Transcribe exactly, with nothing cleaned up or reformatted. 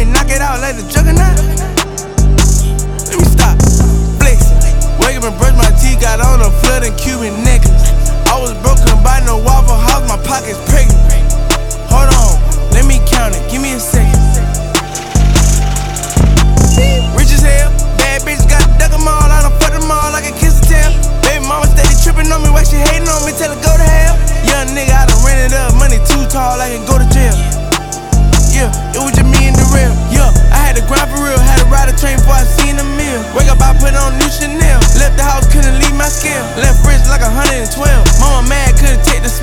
me knock it out like the juggernaut. Let me stop, flexing. Wake up and brush my teeth, got on a flood and Cuban necklace. I was broken by no Waffle House, my pocket's pregnant. Hold on, let me count it, give me a second. Rich as hell, bad bitches got to duck them all, I done fuck them all like a kiss a tail. Baby mama steady tripping on me, why she hating on me, tell her go to hell. Young nigga, I done rented up, money too tall, I can go to jail. Yeah, it was just me and the real. Yeah, I had to grind for real, had to ride a train before I seen a meal. Wake up, I put on new Chanel, left the house, couldn't leave my scale. Left wrist like a hundred and twelve, mama mad, couldn't take the